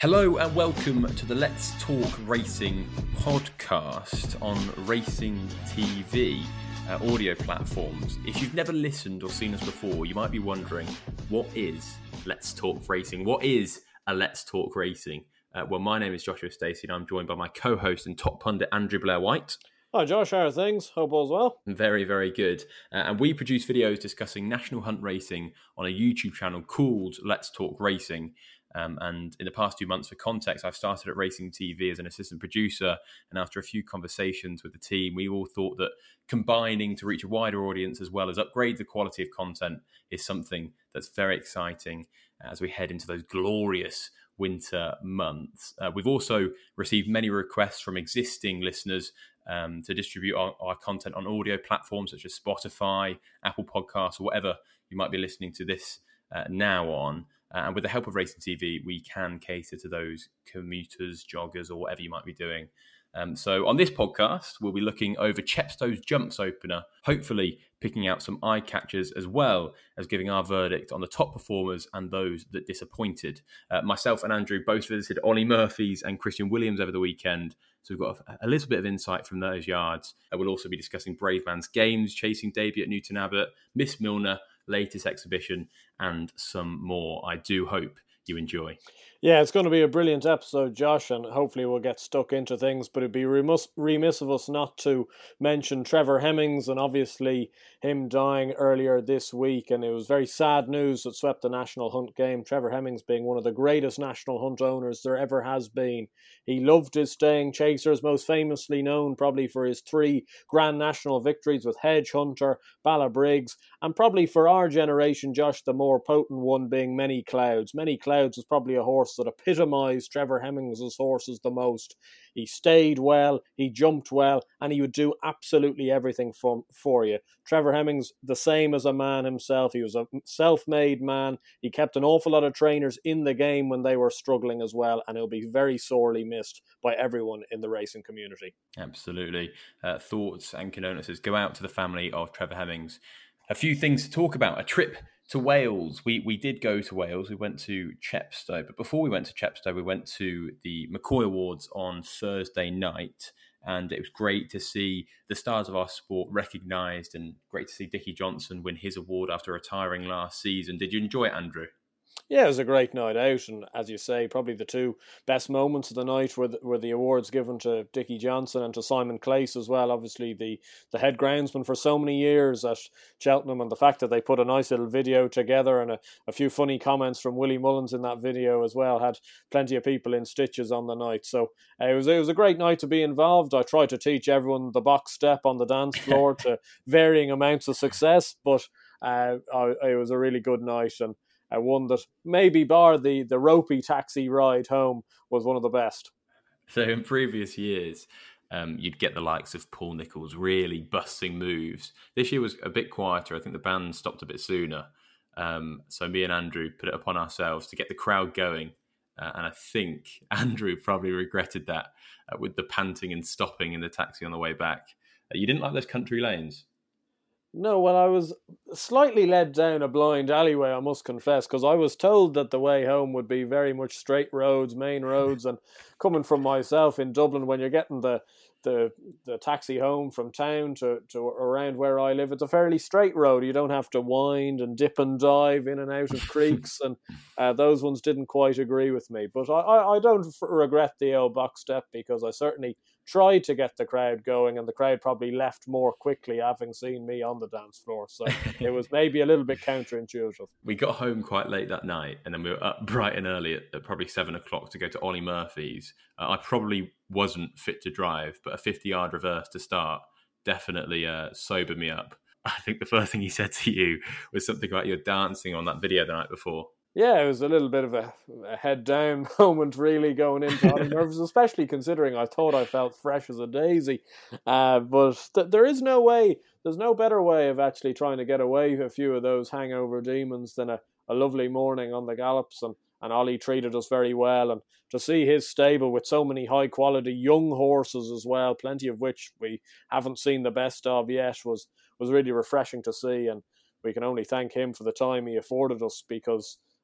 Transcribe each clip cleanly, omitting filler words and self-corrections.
Hello and welcome to the Let's Talk Racing podcast on Racing TV audio platforms. If you've never listened or seen us before, you might be wondering, what is Let's Talk Racing? What is a Let's Talk Racing? Well, my name is Joshua Stacey and I'm joined by my co-host and top pundit, Andrew Blair-White. Hi Josh, how are things? Hope all's well. Very, very good. And we produce videos discussing national hunt racing on a YouTube channel called Let's Talk Racing. And in the past 2 months, for context, I've started at Racing TV as an assistant producer. And after a few conversations with the team, we all thought that combining to reach a wider audience as well as upgrade the quality of content is something that's very exciting as we head into those glorious winter months. We've also received many requests from existing listeners to distribute our content on audio platforms such as Spotify, Apple Podcasts, or whatever you might be listening to this now on. And with the help of Racing TV, we can cater to those commuters, joggers, or whatever you might be doing. So on this podcast, we'll be looking over Chepstow's Jumps opener, hopefully picking out some eye catchers as well as giving our verdict on the top performers and those that disappointed. Myself and Andrew both visited Ollie Murphy's and Christian Williams over the weekend, so we've got a little bit of insight from those yards. We'll also be discussing Brave Man's Games, chasing debut at Newton Abbot, Miss Milner, latest exhibition, and some more. I do hope you enjoy. Yeah, it's going to be a brilliant episode, Josh, and hopefully we'll get stuck into things, but it'd be remiss of us not to mention Trevor Hemmings, and obviously him dying earlier this week, and it was very sad news that swept the National Hunt game. Trevor Hemmings being one of the greatest National Hunt owners there ever has been. He loved his staying chasers, most famously known probably for his 3 Grand National victories with Hedge Hunter, Bala Briggs, and probably for our generation, Josh, the more potent one being Many Clouds. Many Clouds was probably a horse that epitomised Trevor Hemmings' horses the most. He stayed well, he jumped well, and he would do absolutely everything for you. Trevor Hemmings, the same as a man himself. He was a self-made man. He kept an awful lot of trainers in the game when they were struggling as well, and he'll be very sorely missed by everyone in the racing community. Absolutely. Thoughts and condolences go out to the family of Trevor Hemmings. A few things to talk about. A trip to Wales. We did go to Wales. We went to Chepstow. But before we went to Chepstow, we went to the McCoy Awards on Thursday night. And it was great to see the stars of our sport recognised, and great to see Dickie Johnson win his award after retiring last season. Did you enjoy it, Andrew? Yeah, it was a great night out, and as you say, probably the 2 best moments of the night were the awards given to Dickie Johnson and to Simon Clace as well. Obviously, the head groundsman for so many years at Cheltenham, and the fact that they put a nice little video together and a few funny comments from Willie Mullins in that video as well had plenty of people in stitches on the night. So it was a great night to be involved. I tried to teach everyone the box step on the dance floor to varying amounts of success, but it was a really good night, and one that maybe bar the ropey taxi ride home was one of the best. So in previous years, you'd get the likes of Paul Nicholls really busting moves. This year was a bit quieter. I think the band stopped a bit sooner. So me and Andrew put it upon ourselves to get the crowd going. And I think Andrew probably regretted that with the panting and stopping in the taxi on the way back. You didn't like those country lanes? No, well, I was slightly led down a blind alleyway, I must confess, because I was told that the way home would be very much straight roads, main roads, and coming from myself in Dublin, when you're getting the taxi home from town to around where I live, it's a fairly straight road. You don't have to wind and dip and dive in and out of creeks, and those ones didn't quite agree with me. But I don't regret the old box step, because I certainly tried to get the crowd going, and the crowd probably left more quickly having seen me on the dance floor. So it was maybe a little bit counterintuitive. We got home quite late that night, and then we were up bright and early at probably 7 o'clock to go to Ollie Murphy's. I probably wasn't fit to drive, but a 50-yard reverse to start definitely sobered me up. I think the first thing he said to you was something about your dancing on that video the night before. Yeah, it was a little bit of a head down moment really going into Ollie Murphy's, especially considering I thought I felt fresh as a daisy. But there's no better way of actually trying to get away with a few of those hangover demons than a lovely morning on the gallops, and Ollie treated us very well, and to see his stable with so many high quality young horses as well, plenty of which we haven't seen the best of yet, was really refreshing to see, and we can only thank him for the time he afforded us, because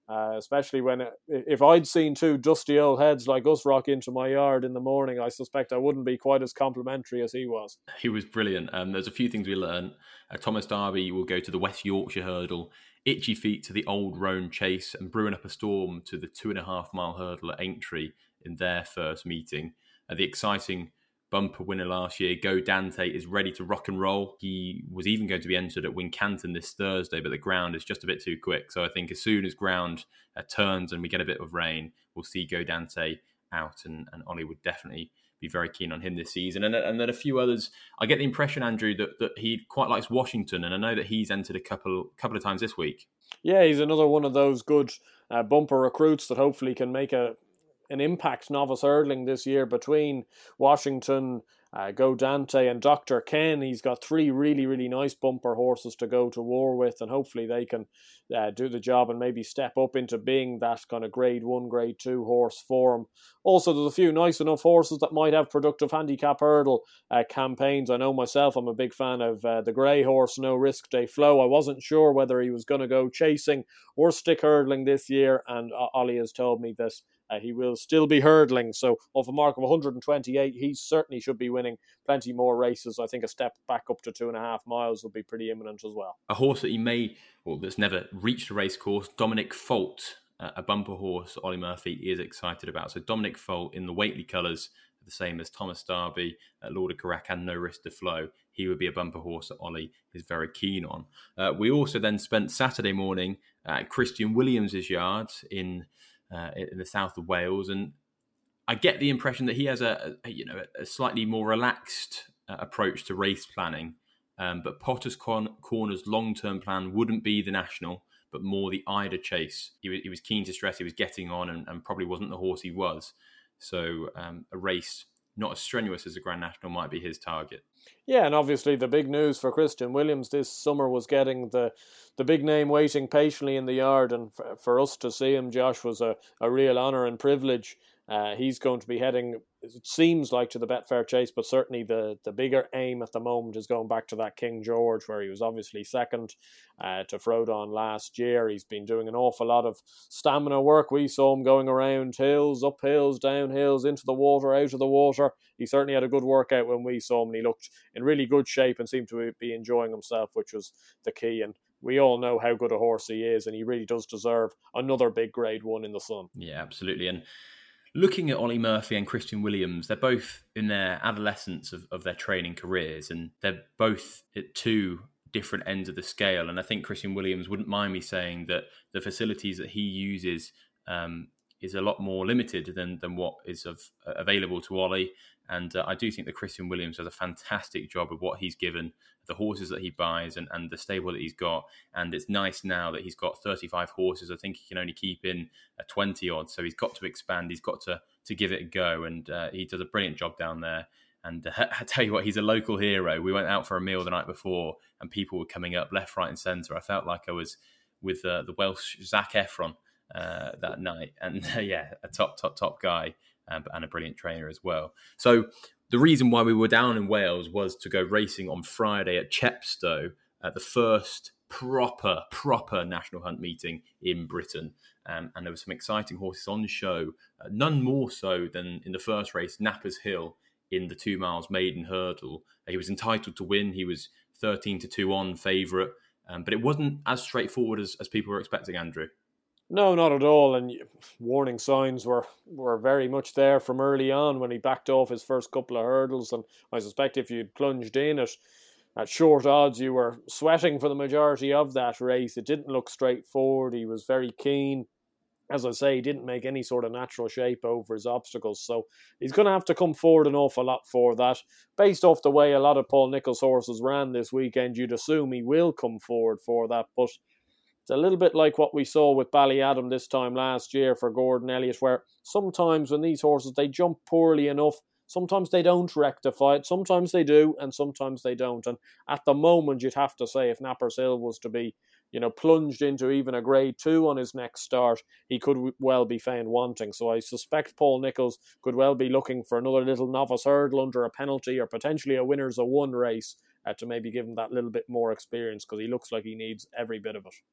Especially if I'd seen two dusty old heads like us rock into my yard in the morning, I suspect I wouldn't be quite as complimentary as he was. He was brilliant. There's a few things we learned. Thomas Darby will go to the West Yorkshire Hurdle, Itchy Feet to the Old Roan Chase, and Brewing Up a Storm to the 2.5 mile hurdle at Aintree in their first meeting. The exciting bumper winner last year, Go Dante, is ready to rock and roll. He was even going to be entered at Wincanton this Thursday, but the ground is just a bit too quick. So I think as soon as ground turns and we get a bit of rain, we'll see Go Dante out, and Ollie would definitely be very keen on him this season. And then a few others. I get the impression, Andrew, that he quite likes Washington, and I know that he's entered a couple of times this week. Yeah, he's another one of those good bumper recruits that hopefully can make an impact novice hurdling this year. Between Washington, Go Dante and Dr. Ken, he's got three really, really nice bumper horses to go to war with, and hopefully they can do the job and maybe step up into being that kind of grade 1, grade 2 horse for him. Also, there's a few nice enough horses that might have productive handicap hurdle campaigns. I know myself, I'm a big fan of the grey horse, No Risk Day Flow. I wasn't sure whether he was going to go chasing or stick hurdling this year, and Ollie has told me that he will still be hurdling. So off a mark of 128, he certainly should be winning plenty more races. I think a step back up to 2.5 miles will be pretty imminent as well. A horse that that's never reached a race course, Dominic Folt, a bumper horse Ollie Murphy is excited about. So Dominic Folt in the Whately colours, the same as Thomas Darby, Lord of Carac and No Risk to Flow. He would be a bumper horse that Ollie is very keen on. We also then spent Saturday morning at Christian Williams' yard in the south of Wales, and I get the impression that he has a slightly more relaxed approach to race planning. But Potter's Corner's long-term plan wouldn't be the national, but more the Ida Chase. He was keen to stress he was getting on and probably wasn't the horse he was. So a race not as strenuous as the Grand National might be his target. Yeah, and obviously the big news for Christian Williams this summer was getting the big name waiting patiently in the yard, and for us to see him, Josh, was a real honour and privilege. He's going to be heading, it seems like, to the Betfair Chase, but certainly the bigger aim at the moment is going back to that King George, where he was obviously second to Frodon last year. He's been doing an awful lot of stamina work. We saw him going around hills, up hills, down hills, into the water, out of the water. He certainly had a good workout when we saw him, and he looked in really good shape and seemed to be enjoying himself, which was the key. And we all know how good a horse he is, and he really does deserve another big grade 1 in the sun. Yeah, absolutely. And looking at Ollie Murphy and Christian Williams, they're both in their adolescence of their training careers, and they're both at two different ends of the scale. And I think Christian Williams wouldn't mind me saying that the facilities that he uses is a lot more limited than what is available to Ollie. And I do think that Christian Williams does a fantastic job of what he's given, the horses that he buys and the stable that he's got. And it's nice now that he's got 35 horses. I think he can only keep in a 20 odd. So he's got to expand. He's got to give it a go. And he does a brilliant job down there. And I tell you what, he's a local hero. We went out for a meal the night before and people were coming up left, right and centre. I felt like I was with the Welsh Zac Efron that night. And yeah, a top guy. And a brilliant trainer as well. So the reason why we were down in Wales was to go racing on Friday at Chepstow, at the first proper National Hunt meeting in Britain. And there were some exciting horses on show, none more so than in the first race, Nappers Hill, in the 2 miles maiden hurdle. He was entitled to win. He was 13-2 on favourite, but it wasn't as straightforward as people were expecting, Andrew. No, not at all. And warning signs were very much there from early on when he backed off his first couple of hurdles. And I suspect if you'd plunged in at short odds, you were sweating for the majority of that race. It didn't look straightforward. He was very keen. As I say, he didn't make any sort of natural shape over his obstacles. So he's going to have to come forward an awful lot for that. Based off the way a lot of Paul Nicholls' horses ran this weekend, you'd assume he will come forward for that. But it's a little bit like what we saw with Ballyadam this time last year for Gordon Elliott, where sometimes when these horses, they jump poorly enough, sometimes they don't rectify it, sometimes they do, and sometimes they don't. And at the moment, you'd have to say if Nappers Hill was to be, plunged into even a grade 2 on his next start, he could well be found wanting. So I suspect Paul Nicholls could well be looking for another little novice hurdle under a penalty or potentially a winners of one race to maybe give him that little bit more experience, because he looks like he needs every bit of it.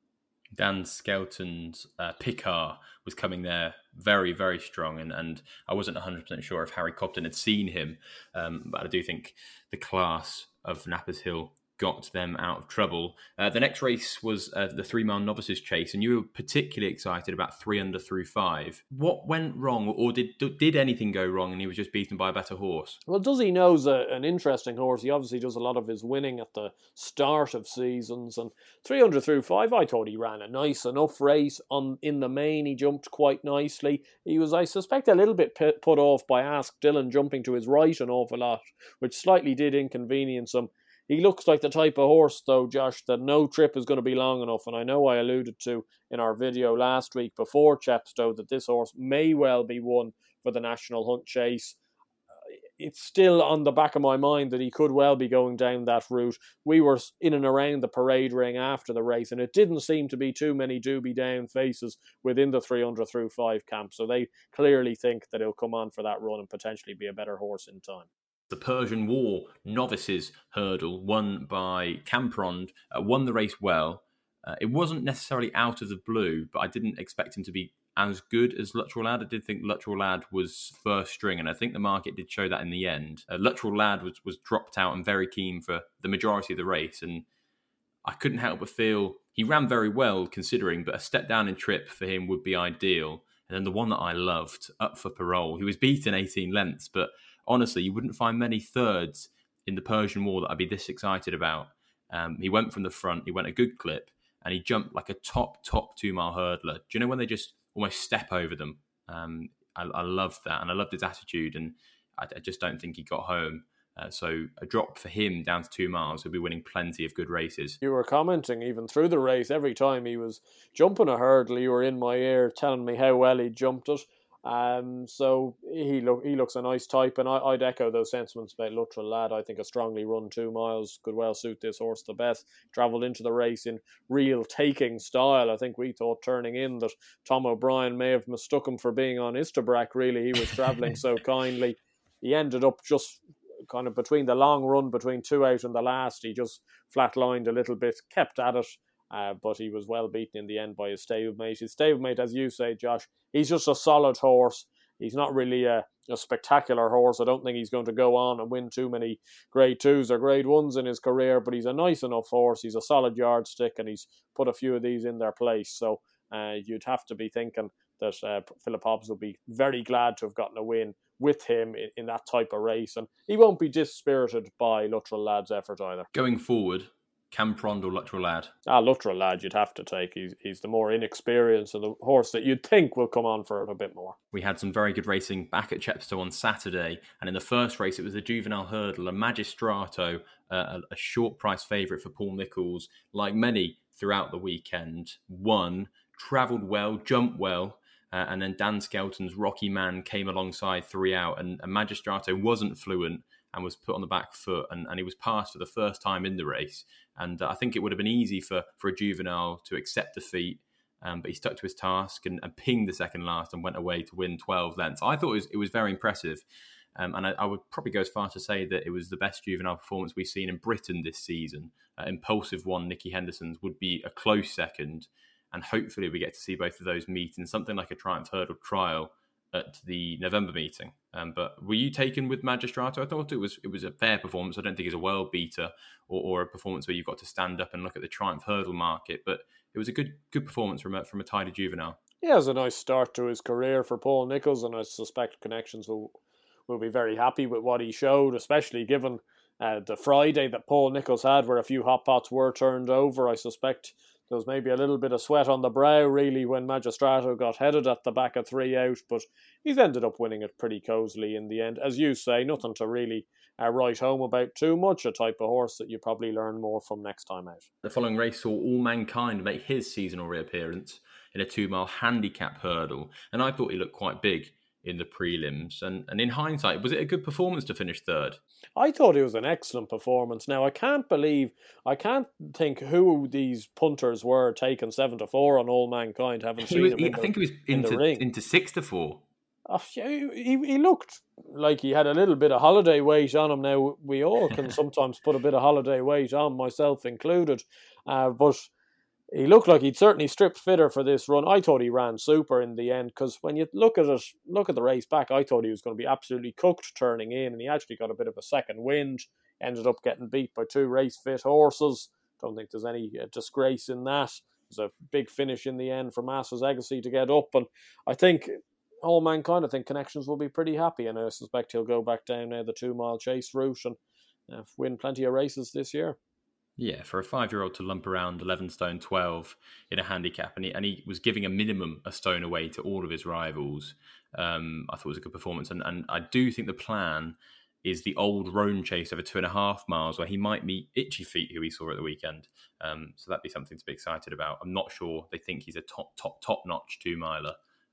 Dan Skelton's Picard was coming there very, very strong. And I wasn't 100% sure if Harry Cobden had seen him. But I do think the class of Nappers Hill got them out of trouble. The next race was the 3 Mile Novices Chase, and you were particularly excited about 3 under through 5. What went wrong, or did anything go wrong and he was just beaten by a better horse? Well, Does He Know's an interesting horse. He obviously does a lot of his winning at the start of seasons, and 300 through 5, I thought he ran a nice enough race. In the main, he jumped quite nicely. He was, I suspect, a little bit put off by Ask Dylan jumping to his right an awful lot, which slightly did inconvenience him. He looks like the type of horse, though, Josh, that no trip is going to be long enough. And I know I alluded to in our video last week before Chepstow that this horse may well be one for the National Hunt Chase. It's still on the back of my mind that he could well be going down that route. We were in and around the parade ring after the race, and it didn't seem to be too many doobie down faces within the 300 through 5 camp. So they clearly think that he'll come on for that run and potentially be a better horse in time. The Persian War Novices Hurdle, won by Camprond, won the race well. It wasn't necessarily out of the blue, but I didn't expect him to be as good as Luttrell Lad. I did think Luttrell Lad was first string, and I think the market did show that in the end. Luttrell Lad was dropped out and very keen for the majority of the race, and I couldn't help but feel he ran very well considering, but a step down in trip for him would be ideal. And then the one that I loved, Up for Parole, he was beaten 18 lengths, but honestly, you wouldn't find many thirds in the Persian War that I'd be this excited about. He went from the front, he went a good clip, and he jumped like a top 2 mile hurdler. Do you know when they just almost step over them? I loved that, and I loved his attitude, and I just don't think he got home. So a drop for him down to 2 miles, he'll be winning plenty of good races. You were commenting even through the race, every time he was jumping a hurdle, you were in my ear telling me how well he jumped it. So he looks a nice type, and I'd echo those sentiments about Luttrell Lad. I think a strongly run 2 miles could well suit this horse the best. Travelled into the race in real taking style. I think we thought turning in that Tom O'Brien may have mistook him for being on Istabrack. Really, he was travelling so kindly. He ended up just kind of between the long run, between 2 out and the last, he just flatlined a little bit, kept at it. But he was well beaten in the end by his stablemate. His stablemate, as you say, Josh, he's just a solid horse. He's not really a spectacular horse. I don't think he's going to go on and win too many grade 2s or grade 1s in his career, but he's a nice enough horse. He's a solid yardstick, and he's put a few of these in their place. So you'd have to be thinking that Philip Hobbs will be very glad to have gotten a win with him in that type of race. And he won't be dispirited by Luttrell Lad's effort either. Going forward, Camprond or Luttrell Lad? Luttrell Lad you'd have to take. He's the more inexperienced and the horse that you'd think will come on for it a bit more. We had some very good racing back at Chepstow on Saturday, and in the first race it was a juvenile hurdle, a Magistrato, a short price favourite for Paul Nicholls, like many throughout the weekend, won, travelled well, jumped well, and then Dan Skelton's Rocky Man came alongside 3 out, and Magistrato wasn't fluent and was put on the back foot, and he was passed for the first time in the race. And I think it would have been easy for a juvenile to accept defeat, but he stuck to his task and pinged the second last and went away to win 12 lengths. I thought it was very impressive, and I would probably go as far to say that it was the best juvenile performance we've seen in Britain this season. Impulsive one, Nicky Henderson's, would be a close second, and hopefully we get to see both of those meet in something like a Triumph Hurdle trial at the November meeting. But were you taken with Magistrato? I thought it was a fair performance. I don't think it's a world beater or a performance where you've got to stand up and look at the Triumph Hurdle market, but it was a good performance from a tidy juvenile. Yeah, it was a nice start to his career for Paul Nicholls, and I suspect Connections will be very happy with what he showed, especially given the Friday that Paul Nicholls had where a few hot pots were turned over. I suspect there was maybe a little bit of sweat on the brow, really, when Magistrato got headed at the back of 3 out, but he's ended up winning it pretty cosily in the end. As you say, nothing to really write home about too much, a type of horse that you probably learn more from next time out. The following race saw All Mankind make his seasonal reappearance in a 2 mile handicap hurdle, and I thought he looked quite big in the prelims. And in hindsight, was it a good performance to finish third? I thought it was an excellent performance. Now, I can't think who these punters were taking 7-4 on All Mankind. Haven't seen him. I think he was into 6-4. Oh, he looked like he had a little bit of holiday weight on him. Now, we all can sometimes put a bit of holiday weight on, myself included. But he looked like he'd certainly stripped fitter for this run. I thought he ran super in the end, because when you look at the race back, I thought he was going to be absolutely cooked turning in, and he actually got a bit of a second wind, ended up getting beat by 2 race-fit horses. Don't think there's any disgrace in that. It was a big finish in the end for Masters Agassi to get up, and I think All Mankind, I think Connections will be pretty happy, and I suspect he'll go back down the 2-mile chase route and win plenty of races this year. Yeah, for a 5-year-old to lump around 11 stone 12 in a handicap, and he was giving a minimum a stone away to all of his rivals. I thought it was a good performance, and I do think the plan is the old Rhone chase over 2.5 miles, where he might meet Itchy Feet, who we saw at the weekend. So that'd be something to be excited about. I'm not sure they think he's a top notch 2-miler,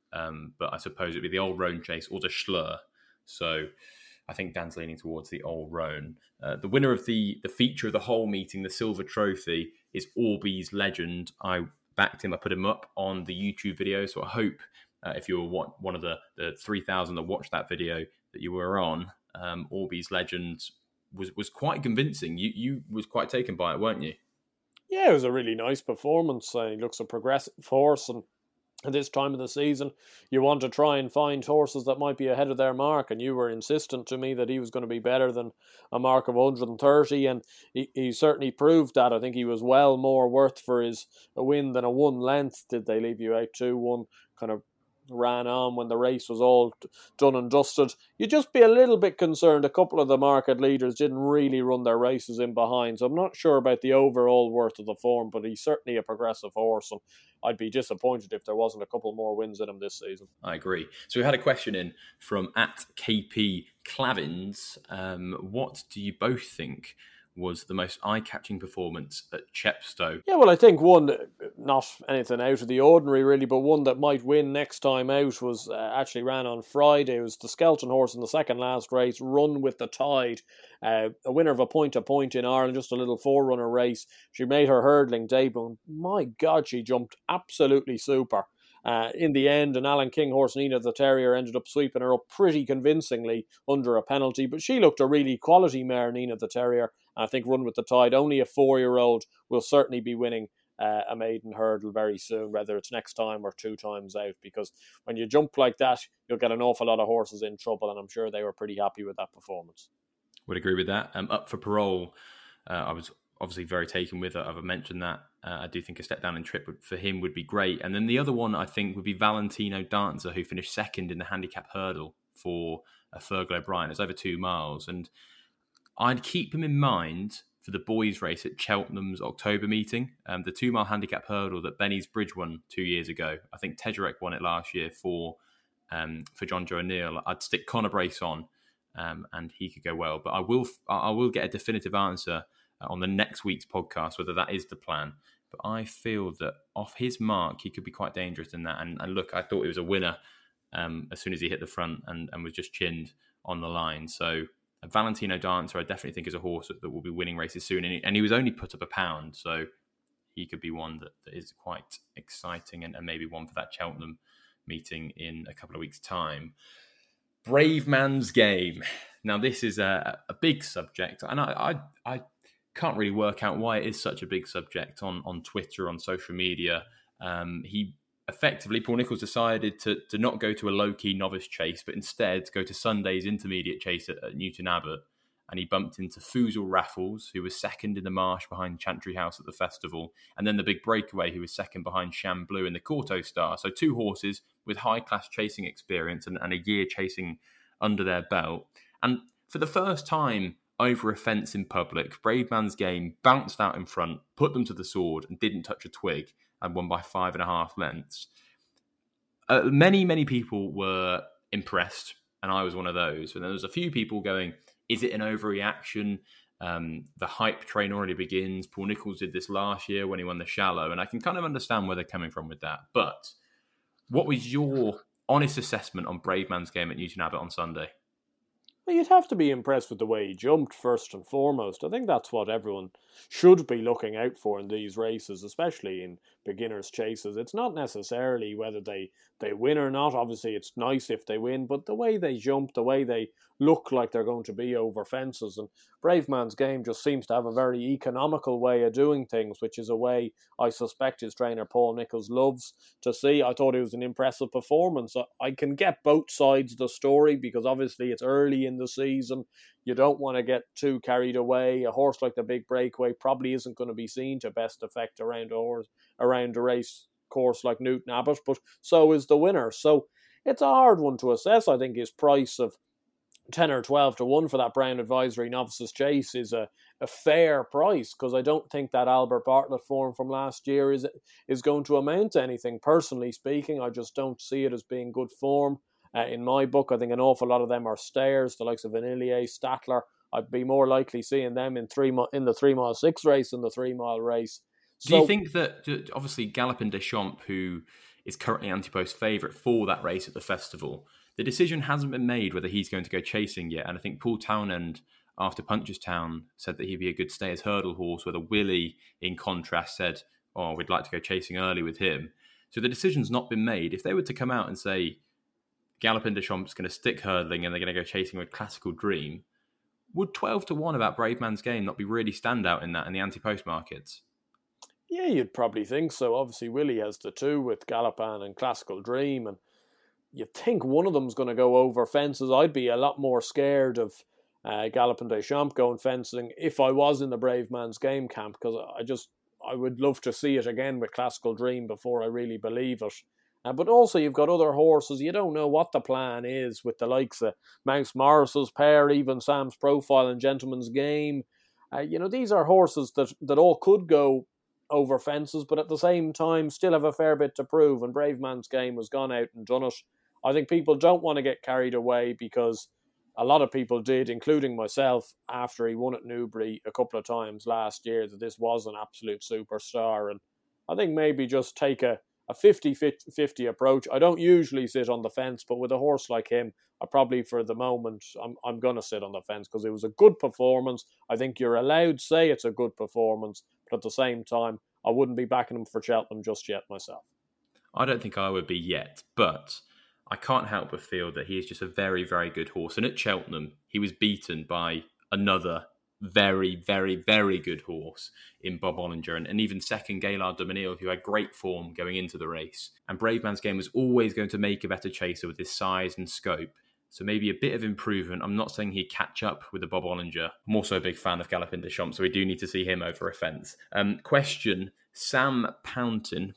but I suppose it'd be the old Rhone chase or the Schlur. So I think Dan's leaning towards the old Rhone. The winner of the feature of the whole meeting, the Silver Trophy, is Orby's Legend. I backed him. I put him up on the YouTube video. So I hope if you were one of the 3,000 that watched that video that you were on, Orby's Legend was quite convincing. You was quite taken by it, weren't you? Yeah, it was a really nice performance. He looks a progressive horse, and at this time of the season, you want to try and find horses that might be ahead of their mark, and you were insistent to me that he was going to be better than a mark of 130, and he certainly proved that. I think he was well more worth for his win than a 1 length. Did they leave you out 2-1? Kind of ran on when the race was all done and dusted. You'd just be a little bit concerned. A couple of the market leaders didn't really run their races in behind, so I'm not sure about the overall worth of the form, but he's certainly a progressive horse, and I'd be disappointed if there wasn't a couple more wins in him this season. I agree. So we had a question in from @KP Clavins. What do you both think was the most eye-catching performance at Chepstow? Yeah, well, I think one, not anything out of the ordinary really, but one that might win next time out was actually ran on Friday. It was the Skelton horse in the second last race, Run with the Tide, a winner of a point-to-point in Ireland, just a little 4-runner race. She made her hurdling debut. My God, she jumped absolutely super. In the end, an Alan King horse, Nina the Terrier, ended up sweeping her up pretty convincingly under a penalty, but she looked a really quality mare, Nina the Terrier. I think Run with the Tide, only a 4-year-old, will certainly be winning a maiden hurdle very soon, whether it's next time or 2 times out, because when you jump like that, you'll get an awful lot of horses in trouble, and I'm sure they were pretty happy with that performance. Would agree with that. Up for Parole, I was obviously very taken with it. I've mentioned that. I do think a step down in trip for him would be great. And then the other one I think would be Valentino Dancer, who finished second in the handicap hurdle for Fergal O'Brien. It's over 2 miles. And I'd keep him in mind for the boys' race at Cheltenham's October meeting. The 2-mile handicap hurdle that Benny's Bridge won 2 years ago. I think Tedgerek won it last year for John Joe O'Neill. I'd stick Conor Brace on, and he could go well. But I will get a definitive answer on the next week's podcast, whether that is the plan. But I feel that off his mark, he could be quite dangerous in that. And look, I thought he was a winner as soon as he hit the front and was just chinned on the line. So Valentino Dancer, I definitely think is a horse that will be winning races soon. And he was only put up £1, so he could be one that is quite exciting and maybe one for that Cheltenham meeting in a couple of weeks' time. Bravemansgame. Now, this is a big subject, and I can't really work out why it is such a big subject on Twitter, on social media. Paul Nicholls decided to not go to a low-key novice chase, but instead go to Sunday's intermediate chase at Newton Abbot. And he bumped into Foozle Raffles, who was second in the marsh behind Chantry House at the festival. And then the big breakaway, who was second behind Sham Blue in the Corto Star. So 2 horses with high-class chasing experience and a year chasing under their belt. And for the first time over a fence in public, Bravemansgame bounced out in front, put them to the sword, and didn't touch a twig, and won by 5.5 lengths. Many people were impressed, and I was one of those. And there was a few people going, is it an overreaction? The hype train already begins. Paul Nicholls did this last year when he won the Shallow, and I can kind of understand where they're coming from with that. But what was your honest assessment on Bravemansgame at Newton Abbot on Sunday? Well, you'd have to be impressed with the way he jumped, first and foremost. I think that's what everyone should be looking out for in these races, especially in beginners' chases. It's not necessarily whether they win or not. Obviously, it's nice if they win, but the way they jump, the way they look like they're going to be over fences. And Braveman's Game just seems to have a very economical way of doing things, which is a way I suspect his trainer Paul Nicholls loves to see. I thought it was an impressive performance. I can get both sides of the story because obviously it's early in the season. You don't want to get too carried away. A horse like the Big Breakaway probably isn't going to be seen to best effect around a race course like Newton Abbott, but so is the winner. So it's a hard one to assess. I think his price of 10 or 12 to 1 for that Brown Advisory Novices Chase is a fair price, because I don't think that Albert Bartlett form from last year is going to amount to anything. Personally speaking, I just don't see it as being good form. In my book, I think an awful lot of them are stayers, the likes of Vanillier, Statler. I'd be more likely seeing them in the 3 mile 6 race than the 3 mile race. So, do you think that, obviously, Galopin Des Champs, who is currently Antipost favourite for that race at the festival, the decision hasn't been made whether he's going to go chasing yet? And I think Paul Townend, after Punchestown, said that he'd be a good stayers hurdle horse, whether Willie, in contrast, said, oh, we'd like to go chasing early with him. So the decision's not been made. If they were to come out and say Galopin Des Champs is going to stick hurdling and they're going to go chasing with Classical Dream, would 12 to 1 about Braveman's Game not be really standout in the anti-post markets? Yeah, you'd probably think so. Obviously, Willie has the 2 with Galopin and Classical Dream, and you'd think one of them's going to go over fences. I'd be a lot more scared of Galopin Des Champs going fencing if I was in the Braveman's Game camp, because I would love to see it again with Classical Dream before I really believe it. But also, you've got other horses. You don't know what the plan is with the likes of Mouse Morris's pair, even Sam's Profile and Gentleman's Game. These are horses that all could go over fences, but at the same time still have a fair bit to prove. And Braveman's Game has gone out and done it. I think people don't want to get carried away, because a lot of people did, including myself, after he won at Newbury a couple of times last year, that this was an absolute superstar. And I think maybe just take a 50-50 approach. I don't usually sit on the fence, but with a horse like him, I probably, for the moment, I'm going to sit on the fence, because it was a good performance. I think you're allowed to say it's a good performance, but at the same time, I wouldn't be backing him for Cheltenham just yet myself. I don't think I would be yet, but I can't help but feel that he is just a very, very good horse. And at Cheltenham, he was beaten by another very, very, very good horse in Bob Olinger, and even second Gaillard Du Mesnil, who had great form going into the race. And Braveman's Game was always going to make a better chaser with his size and scope. So maybe a bit of improvement. I'm not saying he'd catch up with the Bob Olinger. I'm also a big fan of Galopin Des Champs, so we do need to see him over a fence. Question, Sam Pounton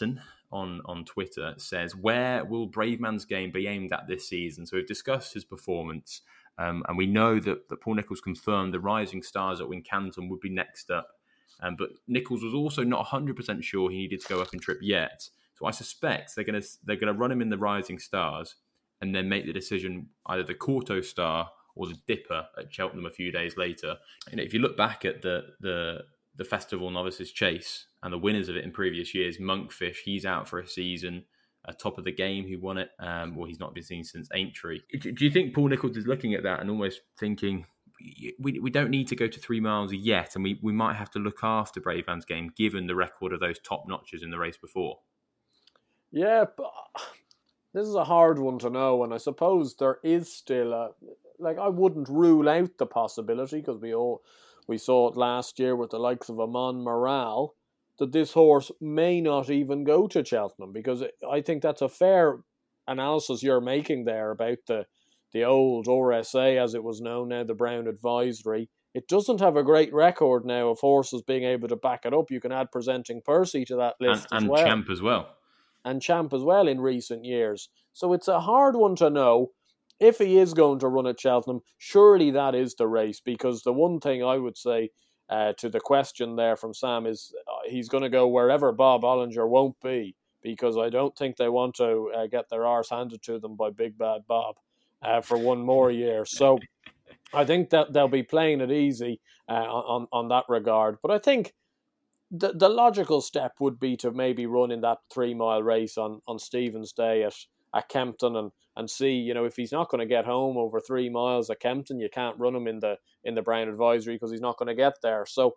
on Twitter says, where will Braveman's Game be aimed at this season? So we've discussed his performance, and we know that Paul Nicholls confirmed the Rising Stars at Wincanton would be next up. But Nicholls was also not 100% sure he needed to go up and trip yet. So I suspect they're going to run him in the Rising Stars and then make the decision either the Corto Star or the Dipper at Cheltenham a few days later. If you look back at the Festival Novices Chase and the winners of it in previous years, Monkfish, he's out for a season. Top of the Game, who won it. He's not been seen since Aintree. Do you think Paul Nicholls is looking at that and almost thinking, we don't need to go to 3 miles yet, and we might have to look after Braveman's Game given the record of those top notches in the race before? Yeah, but this is a hard one to know, and I suppose there is still I wouldn't rule out the possibility, because we saw it last year with the likes of Amon Morale, that this horse may not even go to Cheltenham, because I think that's a fair analysis you're making there about the old RSA, as it was known, now the Brown Advisory. It doesn't have a great record now of horses being able to back it up. You can add Presenting Percy to that list and as well. Champ as well. And Champ as well in recent years. So it's a hard one to know. If he is going to run at Cheltenham, surely that is the race, because the one thing I would say to the question there from Sam is he's going to go wherever Bob Olinger won't be, because I don't think they want to get their arse handed to them by Big Bad Bob for one more year. So I think that they'll be playing it easy on that regard. But I think the logical step would be to maybe run in that 3 mile race on Stephen's Day at Kempton and see, you know, if he's not going to get home over 3 miles at Kempton, you can't run him in the Brown Advisory because he's not going to get there. So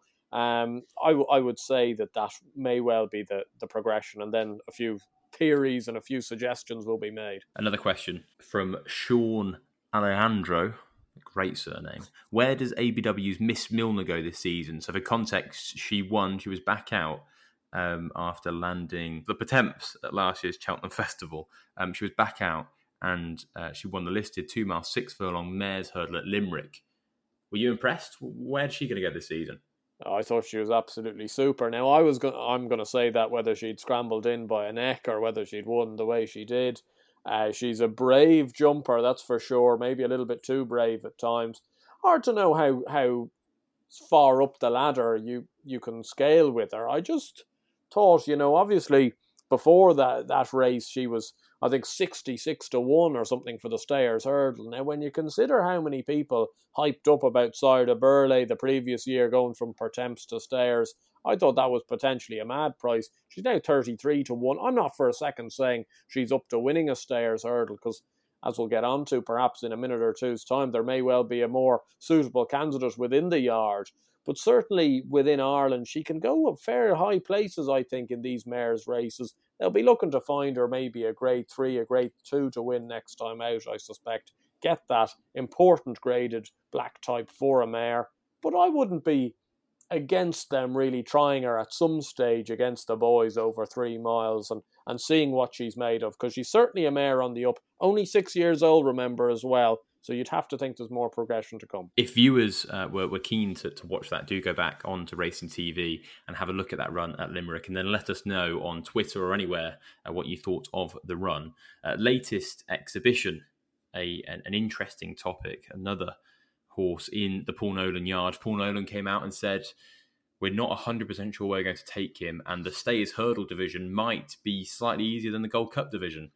I would say that may well be the progression, and then a few theories and a few suggestions will be made. Another question from Sean Alejandro. Great surname. Where does ABW's Miss Milner go this season? So for context, she was back out after landing the Potemps at last year's Cheltenham Festival. She was back out and she won the listed 2 mile 6 furlong mares hurdle at Limerick. Were you impressed? Where's she going to go this season? I thought she was absolutely super. Now I'm going to say that whether she'd scrambled in by a neck or whether she'd won the way she did. She's a brave jumper, that's for sure. Maybe a little bit too brave at times. Hard to know how far up the ladder you can scale with her. I just thought, you know, obviously before that race she was, I think, 66-1 or something for the Stayers Hurdle. Now, when you consider how many people hyped up about Sire de Burley the previous year going from Pertemps to Stayers, I thought that was potentially a mad price. She's now 33-1. I'm not for a second saying she's up to winning a Stayers Hurdle, because as we'll get on to perhaps in a minute or two's time, there may well be a more suitable candidate within the yard. But certainly within Ireland, she can go up fair high places, I think, in these mares' races. They'll be looking to find her maybe a grade 3, a grade 2 to win next time out, I suspect. Get that important graded black type for a mare. But I wouldn't be against them really trying her at some stage against the boys over 3 miles and seeing what she's made of, because she's certainly a mare on the up. Only 6 years old, remember, as well. So you'd have to think there's more progression to come. If viewers were keen to watch that, do go back onto Racing TV and have a look at that run at Limerick, and then let us know on Twitter or anywhere what you thought of the run. Latest exhibition, an interesting topic, another horse in the Paul Nolan yard. Paul Nolan came out and said, we're not 100% sure we're going to take him, and the Stayers Hurdle division might be slightly easier than the Gold Cup division.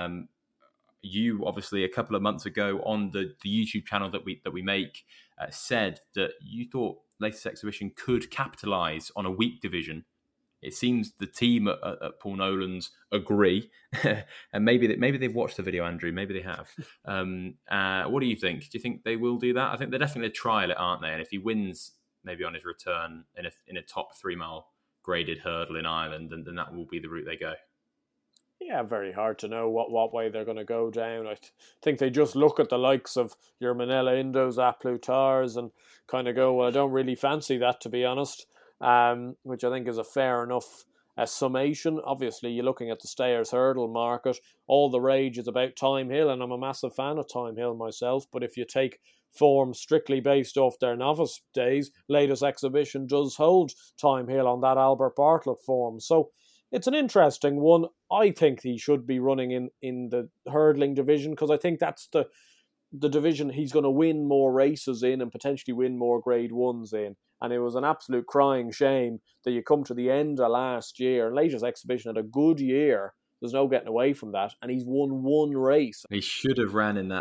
You obviously a couple of months ago on the YouTube channel that we make said that you thought Latest Exhibition could capitalise on a weak division. It seems the team at Paul Nolan's agree, and maybe they've watched the video, Andrew. Maybe they have. What do you think? Do you think they will do that? I think they're definitely going to trial it, aren't they? And if he wins, maybe on his return in a top 3 mile graded hurdle in Ireland, then that will be the route they go. Yeah, very hard to know what way they're going to go down. I think they just look at the likes of your Manila Indos, A Plus Tard, and kind of go, well, I don't really fancy that, to be honest, which I think is a fair enough summation. Obviously, you're looking at the Stayers Hurdle market. All the rage is about Thyme Hill, and I'm a massive fan of Thyme Hill myself, but if you take form strictly based off their novice days, Latest Exhibition does hold Thyme Hill on that Albert Bartlett form. So it's an interesting one. I think he should be running in the hurdling division, because I think that's the division he's going to win more races in and potentially win more grade 1s in. And it was an absolute crying shame that you come to the end of last year. Latest Exhibition had a good year. There's no getting away from that. And he's won one race. He should have ran in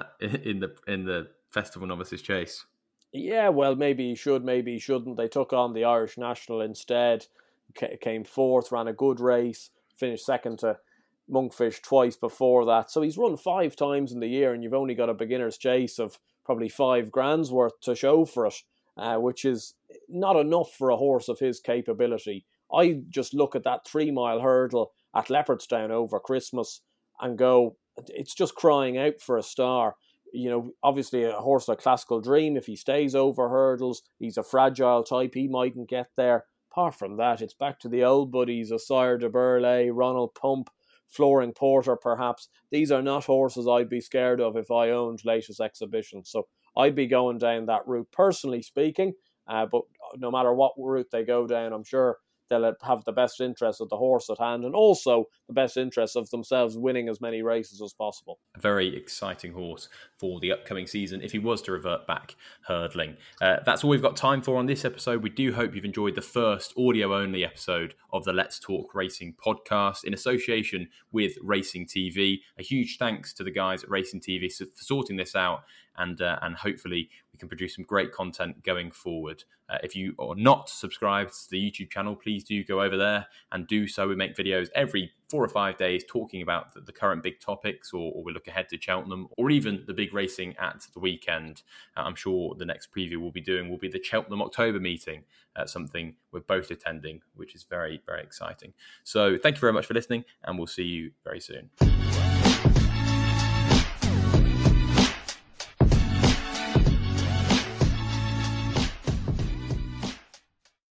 the Festival Novices Chase. Yeah, well, maybe he should, maybe he shouldn't. They took on the Irish National instead. Came fourth, ran a good race, finished second to Monkfish twice before that. So he's run 5 times in the year, and you've only got a beginner's chase of probably 5 grand's worth to show for it, which is not enough for a horse of his capability. I just look at that 3 mile hurdle at Leopardstown over Christmas and go, it's just crying out for a star. You know, obviously a horse like Classical Dream, if he stays over hurdles, he's a fragile type, he mightn't get there. Apart from that, it's back to the old buddies of Sire de Burley, Ronald Pump, Flooring Porter perhaps. These are not horses I'd be scared of if I owned Latest Exhibition. So I'd be going down that route, personally speaking. But no matter what route they go down, I'm sure they'll have the best interest of the horse at hand, and also the best interest of themselves winning as many races as possible. A very exciting horse for the upcoming season if he was to revert back hurdling. That's all we've got time for on this episode. We do hope you've enjoyed the first audio-only episode of the Let's Talk Racing podcast in association with Racing TV. A huge thanks to the guys at Racing TV for sorting this out, and hopefully we can produce some great content going forward. If you are not subscribed to the YouTube channel, please do go over there and do so. We make videos every 4 or 5 days talking about the current big topics, or we look ahead to Cheltenham, or even the big racing at the weekend. I'm sure the next preview we'll be doing will be the Cheltenham October meeting, something we're both attending, which is very, very exciting. So thank you very much for listening, and we'll see you very soon.